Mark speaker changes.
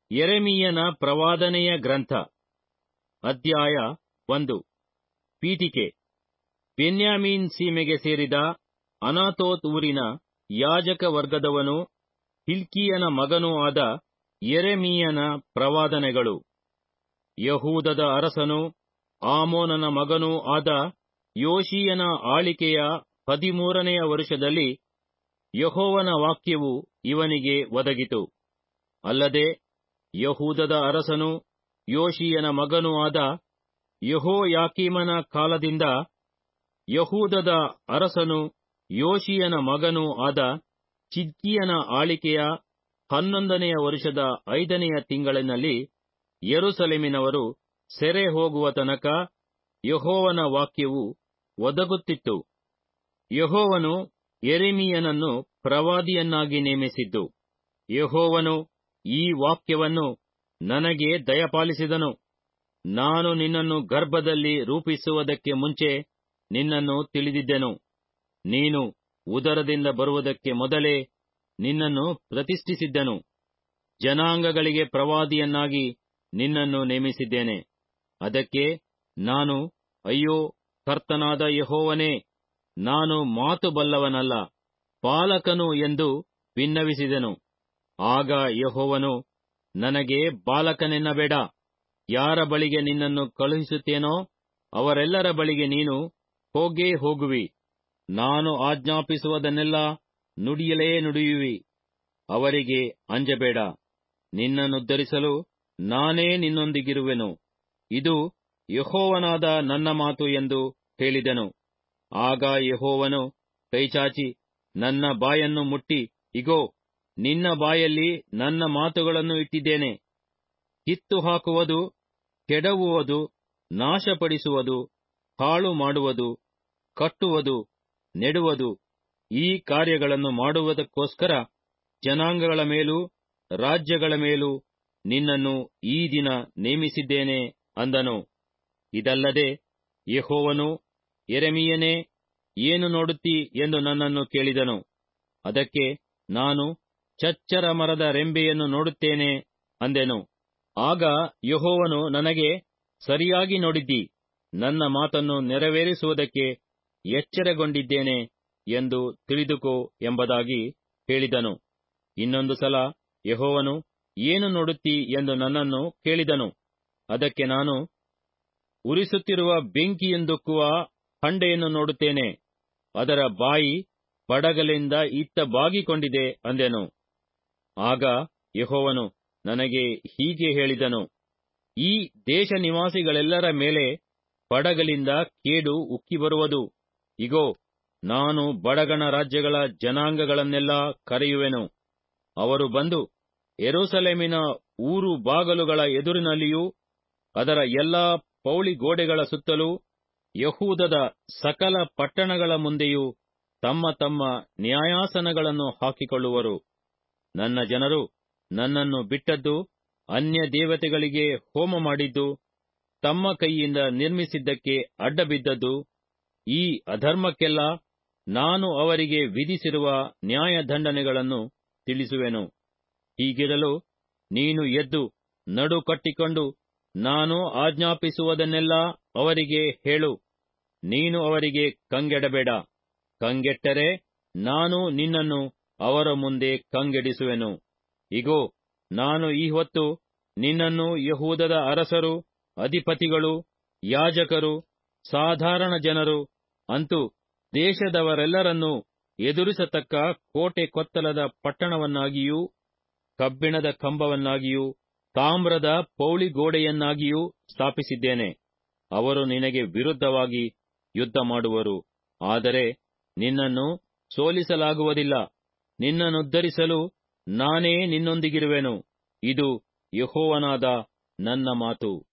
Speaker 1: ಯೆರೆಮೀಯನ ಪ್ರವಾದನೆಯ ಗ್ರಂಥ. ಅಧ್ಯಾಯ 1. ಪೀಠಿಕೆ. ಬೆನ್ಯಾಮೀನ್ ಸೀಮೆಗೆ ಸೇರಿದ ಅನಾತೋತ್ ಊರಿನ ಯಾಜಕ ವರ್ಗದವನೂ ಹಿಲ್ಕೀಯನ ಮಗನೂ ಆದ ಯೆರೆಮೀಯನ ಪ್ರವಾದನೆಗಳು. ಯಹೂದದ ಅರಸನೂ ಆಮೋನನ ಮಗನೂ ಆದ ಯೋಷೀಯನ ಆಳಿಕೆಯ 13ನೆಯ ವರುಷದಲ್ಲಿ ಯೆಹೋವನ ವಾಕ್ಯವು ಇವನಿಗೆ ಒದಗಿತು. ಅಲ್ಲದೆ ಯಹೂದದ ಅರಸನೂ ಯೋಷೀಯನ ಮಗನೂ ಆದ ಯೆಹೋಯಾಕೀಮನ ಕಾಲದಿಂದ ಯಹೂದದ ಅರಸನೂ ಯೋಷೀಯನ ಮಗನೂ ಆದ ಚಿದ್ಕೀಯನ ಆಳಿಕೆಯ 11ನೆಯ ವರುಷದ 5ನೆಯ ತಿಂಗಳಿನಲ್ಲಿ ಯೆರೂಸಲೇಮಿನವರು ಸೆರೆ ಹೋಗುವ ತನಕ ಯೆಹೋವನ ವಾಕ್ಯವು ಒದಗುತ್ತಿತ್ತು. ಯೆಹೋವನು ಯೆರೆಮೀಯನನ್ನು ಪ್ರವಾದಿಯನ್ನಾಗಿ ನೇಮಿಸಿದ್ದು. ಯೆಹೋವನು ಈ ವಾಕ್ಯವನ್ನು ನನಗೆ ದಯಪಾಲಿಸಿದನು. ನಾನು ನಿನ್ನನ್ನು ಗರ್ಭದಲ್ಲಿ ರೂಪಿಸುವುದಕ್ಕೆ ಮುಂಚೆ ನಿನ್ನನ್ನು ತಿಳಿದಿದ್ದೆನು. ನೀನು ಉದರದಿಂದ ಬರುವುದಕ್ಕೆ ಮೊದಲೇ ನಿನ್ನನ್ನು ಪ್ರತಿಷ್ಠಿಸಿದ್ದೆನು. ಜನಾಂಗಗಳಿಗೆ ಪ್ರವಾದಿಯನ್ನಾಗಿ ನಿನ್ನನ್ನು ನೇಮಿಸಿದ್ದೇನೆ. ಅದಕ್ಕೆ ನಾನು, ಅಯ್ಯೋ, ಕರ್ತನಾದ ಯೆಹೋವನೇ, ನಾನು ಮಾತು ಬಲ್ಲವನಲ್ಲ, ಬಾಲಕನು ಎಂದು ಬಿನ್ನವಿಸಿದೆನು. ಆಗ ಯೆಹೋವನು ನನಗೆ, ಬಾಲಕನೆನ್ನಬೇಡ, ಯಾರ ಬಳಿಗೆ ನಿನ್ನನ್ನು ಕಳುಹಿಸುತ್ತೇನೋ ಅವರೆಲ್ಲರ ಬಳಿಗೆ ನೀನು ಹೋಗೇ ಹೋಗುವಿ. ನಾನು ಆಜ್ಞಾಪಿಸುವುದನ್ನೆಲ್ಲ ನುಡಿಯಲೇ ನುಡಿಯುವಿ. ಅವರಿಗೆ ಅಂಜಬೇಡ. ನಿನ್ನನ್ನುದ್ಧರಿಸಲು ನಾನೇ ನಿನ್ನೊಂದಿಗಿರುವೆನು. ಇದು ಯೆಹೋವನಾದ ನನ್ನ ಮಾತು ಎಂದು ಹೇಳಿದೆನು. ಆಗ ಯೆಹೋವನು ಕೈಚಾಚಿ ನನ್ನ ಬಾಯನ್ನು ಮುಟ್ಟಿ, ಇಗೋ, ನಿನ್ನ ಬಾಯಲ್ಲಿ ನನ್ನ ಮಾತುಗಳನ್ನು ಇಟ್ಟಿದ್ದೇನೆ. ಕಿತ್ತು ಹಾಕುವುದು, ಕೆಡವುವುದು, ನಾಶಪಡಿಸುವುದು, ಹಾಳು ಮಾಡುವುದು, ಕಟ್ಟುವುದು, ನೆಡುವುದು, ಈ ಕಾರ್ಯಗಳನ್ನು ಮಾಡುವುದಕ್ಕೋಸ್ಕರ ಜನಾಂಗಗಳ ಮೇಲೂ ರಾಜ್ಯಗಳ ಮೇಲೂ ನಿನ್ನನ್ನು ಈ ದಿನ ನೇಮಿಸಿದ್ದೇನೆ ಅಂದನು. ಇದಲ್ಲದೆ ಯೆಹೋವನು, ಯೆರೆಮೀಯನೇ, ಏನು ನೋಡುತ್ತೀ ಎಂದು ನನ್ನನ್ನು ಕೇಳಿದನು. ಅದಕ್ಕೆ ನಾನು, ಚಚ್ಚರ ಮರದ ರೆಂಬೆಯನ್ನು ನೋಡುತ್ತೇನೆ ಅಂದೆನು. ಆಗ ಯೆಹೋವನು ನನಗೆ, ಸರಿಯಾಗಿ ನೋಡಿದ್ದೀ, ನನ್ನ ಮಾತನ್ನು ನೆರವೇರಿಸುವುದಕ್ಕೆ ಎಚ್ಚರಗೊಂಡಿದ್ದೇನೆ ಎಂದು ತಿಳಿದುಕೋ ಎಂಬುದಾಗಿ ಹೇಳಿದನು. ಇನ್ನೊಂದು ಸಲ ಯೆಹೋವನು, ಏನು ನೋಡುತ್ತೀ ಎಂದು ನನ್ನನ್ನು ಕೇಳಿದನು. ಅದಕ್ಕೆ ನಾನು, ಉರಿಸುತ್ತಿರುವ ಬೆಂಕಿಯಿಂದುಕ್ಕುವ ಹಂಡೆಯನ್ನು ನೋಡುತ್ತೇನೆ. ಅದರ ಬಾಯಿ ಬಡಗಲಿಂದ ಇತ್ತ ಬಾಗಿಕೊಂಡಿದೆ ಅಂದೆನು. ಆಗ ಯೆಹೋವನು ನನಗೆ ಹೀಗೆ ಹೇಳಿದನು, ಈ ದೇಶ ನಿವಾಸಿಗಳೆಲ್ಲರ ಮೇಲೆ ಬಡಗಲಿಂದ ಕೇಡು ಉಕ್ಕಿ ಬರುವುದು. ಇಗೋ, ನಾನು ಬಡಗಣ ರಾಜ್ಯಗಳ ಜನಾಂಗಗಳನ್ನೆಲ್ಲ ಕರೆಯುವೆನು. ಅವರು ಬಂದು ಯೆರೂಸಲೇಮಿನ ಊರು ಬಾಗಲುಗಳ ಎದುರಿನಲ್ಲಿಯೂ ಅದರ ಎಲ್ಲಾ ಪೌಳಿ ಗೋಡೆಗಳ ಸುತ್ತಲೂ ಯಹೂದದ ಸಕಲ ಪಟ್ಟಣಗಳ ಮುಂದೆಯೂ ತಮ್ಮ ತಮ್ಮ ನ್ಯಾಯಾಸನಗಳನ್ನು ಹಾಕಿಕೊಳ್ಳುವರು. ನನ್ನ ಜನರು ನನ್ನನ್ನು ಬಿಟ್ಟದ್ದು, ಅನ್ಯ ದೇವತೆಗಳಿಗೆ ಹೋಮ ಮಾಡಿದ್ದು, ತಮ್ಮ ಕೈಯಿಂದ ನಿರ್ಮಿಸಿದ್ದಕ್ಕೆ ಅಡ್ಡಬಿದ್ದದ್ದು, ಈ ಅಧರ್ಮಕ್ಕೆಲ್ಲ ನಾನು ಅವರಿಗೆ ವಿಧಿಸಿರುವ ನ್ಯಾಯದಂಡನೆಗಳನ್ನು ತಿಳಿಸುವೆನು. ಹೀಗಿರಲು ನೀನು ಎದ್ದು ನಡು ಕಟ್ಟಿಕೊಂಡು ನಾನು ಆಜ್ಞಾಪಿಸುವುದನ್ನೆಲ್ಲ ಅವರಿಗೆ ಹೇಳು. ನೀನು ಅವರಿಗೆ ಕಂಗೆಡಬೇಡ. ಕಂಗೆಟ್ಟರೆ ನಾನು ನಿನ್ನನ್ನು ಅವರ ಮುಂದೆ ಕಂಗೆಡಿಸುವೆನು. ಇಗೋ, ನಾನು ಈ ಹೊತ್ತು ನಿನ್ನನ್ನು ಯಹೂದದ ಅರಸರು, ಅಧಿಪತಿಗಳು, ಯಾಜಕರು, ಸಾಧಾರಣ ಜನರು, ಅಂತೂ ದೇಶದವರೆಲ್ಲರನ್ನೂ ಎದುರಿಸತಕ್ಕ ಕೋಟೆ ಕೊತ್ತಲದ ಪಟ್ಟಣವನ್ನಾಗಿಯೂ, ಕಬ್ಬಿಣದ ಕಂಬವನ್ನಾಗಿಯೂ, ತಾಮ್ರದ ಪೌಳಿಗೋಡೆಯನ್ನಾಗಿಯೂ ಸ್ಥಾಪಿಸಿದ್ದೇನೆ. ಅವರು ನಿನಗೆ ವಿರುದ್ಧವಾಗಿ ಯುದ್ಧ ಮಾಡುವರು, ಆದರೆ ನಿನ್ನನ್ನು ಸೋಲಿಸಲಾಗುವುದಿಲ್ಲ. ನಿನ್ನನ್ನುದ್ಧರಿಸಲು ನಾನೇ ನಿನ್ನೊಂದಿಗಿರುವೆನು. ಇದು ಯೆಹೋವನಾದ ನನ್ನ ಮಾತು.